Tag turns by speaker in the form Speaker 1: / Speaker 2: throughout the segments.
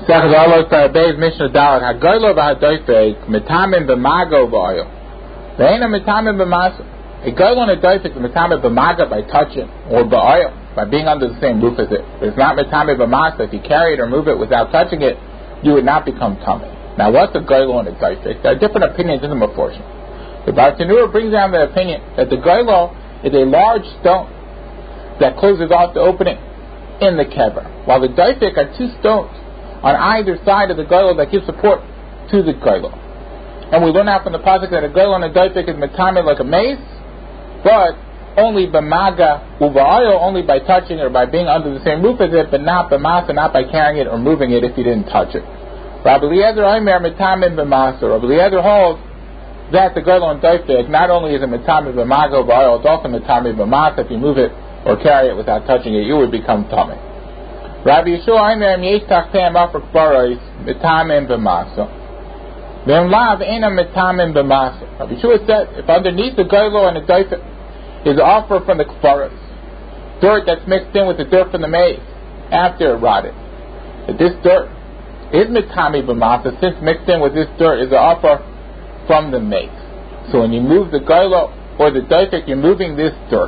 Speaker 1: Sechus Alos Parabez Mishnah Dalet Hagoylo v'Hadoifek Metamin b'Mago v'Oil. Ve'ena Metamin b'Maso. A goylo and a doifek is Metamin b'Maga by touching or b'Oil by being under the same roof as it. But it's not Metamin b'Masa. If you carry it or move it without touching it, you would not become tummy. Now, what's a goylo and a doifek? There are different opinions in the portion. The Bartanura brings down the opinion that the goylo is a large stone that closes off the opening in the kever, while the doifek are two stones on either side of the goylo that give support to the goylo. And we learn out from the pasuk that a goylo and a doifek is metame like a mace, but only b'maga uva'oil, only by touching it or by being under the same roof as it, but not b'masa, not by carrying it or moving it if you didn't touch it. Rabbi Eliezer Omer metame b'masa. Rabbi Eliezer holds that the goylo and doifek not only is it metame b'maga uva'oil, it's also metame b'masa. If you move it or carry it without touching it, you would become tummy. Rabbi Yeshua Omer yesh tachtem afar kvaros metame b'masa. V'emlav ena metame b'masa. Rabbi Yeshua said, if underneath the goylo and the doifek is offer from the kvaros, dirt that's mixed in with the dirt from the maize after it rotted, that this dirt is metame b'masa, since mixed in with this dirt is the offer from the maize. So when you move the goylo or the doifek, you're moving this dirt.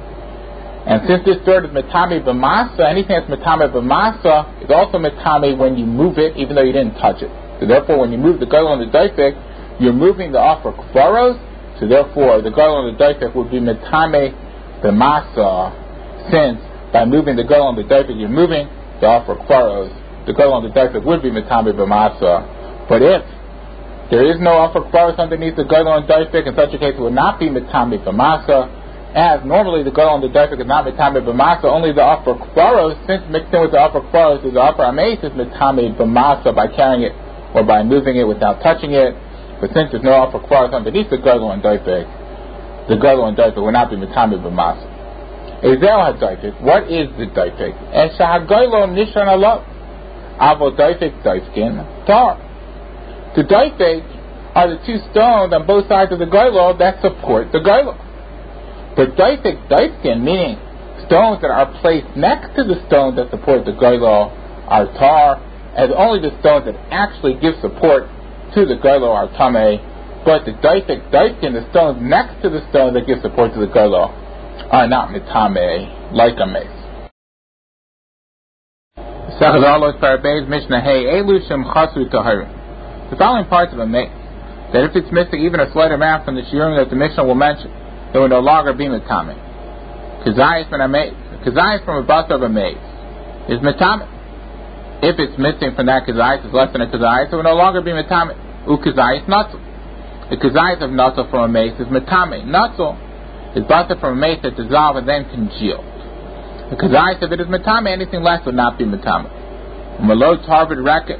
Speaker 1: And since this dirt is metame b'masa, anything that's metame b'masa is also metame when you move it, even though you didn't touch it. So therefore, when you move the goylo and the doifek, you're moving the offer kvaros. So therefore, the goylo and the doifek would be metame b'masa, since by moving the goylo and the doifek, you're moving the offer kvaros. The goylo and the doifek would be metame b'masa. But if there is no offer kvaros underneath the goylo and doifek, in such a case, it would not be metame b'masa. As normally the goylo and the doifek is not metame b'masa, only the offer kvaros, since mixed in with the offer kvaros is the offer ames, is metame b'masa by carrying it or by moving it without touching it. But since there's no offer kvaros underneath the goylo and doifek, the goylo and doifek will not be metame b'masa. Ezel ha-doifek. What is the doifek? Es ha-goylo nishan alav avo doifek doifkin tar. The doifek are the two stones on both sides of the goylo that support the goylo. But doifek doifkin, meaning stones that are placed next to the stones that support the goylo, are tar, as only the stones that actually give support to the goylo are tameh. But the doifek doifkin, the stones next to the stones that give support to the goylo, are not metame like a mace. The following parts of a mace, that if it's missing even a slight amount from the shiurim that the Mishnah will mention, it will no longer be metame. Kazayis from a mace, kazayis from a basar of a mace is metame. If it's missing from that kazayis, is less than a kazayis, it will no longer be metame. Ukazayis natzel. The kazayis of natzel from a mace is metame. Natzel is basar from a mace that dissolved and then congealed. The kazayis, if it is metame, anything less would not be metame. Malot Harvard racket,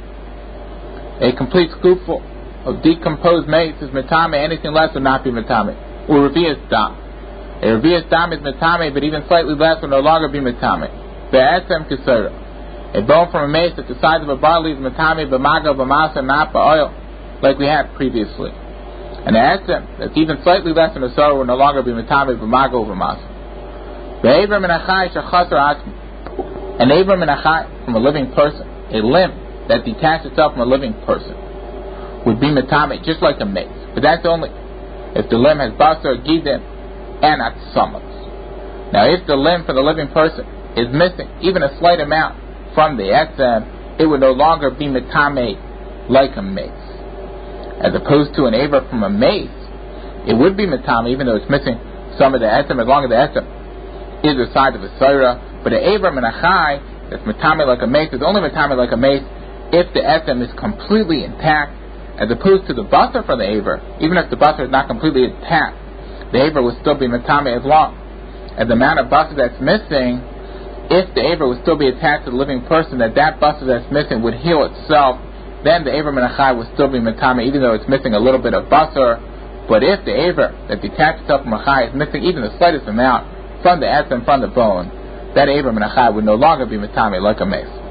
Speaker 1: a complete scoopful of decomposed mace is metame. Anything less would not be metame. Revius dam. A revius dam is metame, but even slightly less will no longer be metame. Be'etzem kisera. A bone from a mace at the size of a barley is metame b'maga b'masa, not b'oil, like we had previously. And the etzem, that's even slightly less than a sorrow, will no longer be metame b'maga b'masa. Be'evra min achai shachasar atmi. An evra min achai, from a living person, a limb that detached itself from a living person, would be metame, just like a mace. But that's only if the limb has basar, gidim, and atzamas. Now, if the limb for the living person is missing even a slight amount from the etzem, it would no longer be metame like a mace. As opposed to an aver from a mace, it would be metame even though it's missing some of the etzem, as long as the etzem is the size of a soira. But an aver menachai that's metame like a mace is only metame like a mace if the etzem is completely intact, as opposed to the basar for the aver. Even if the basar is not completely intact, the aver will still be metame as long as the amount of basar that's missing, if the aver would still be attached to the living person, that basar that's missing would heal itself, then the aver menachai would still be metame, even though it's missing a little bit of basar. But if the aver that detached itself from a chai is missing even the slightest amount from the etzem, from the bone, that aver menachai would no longer be metame like a mace.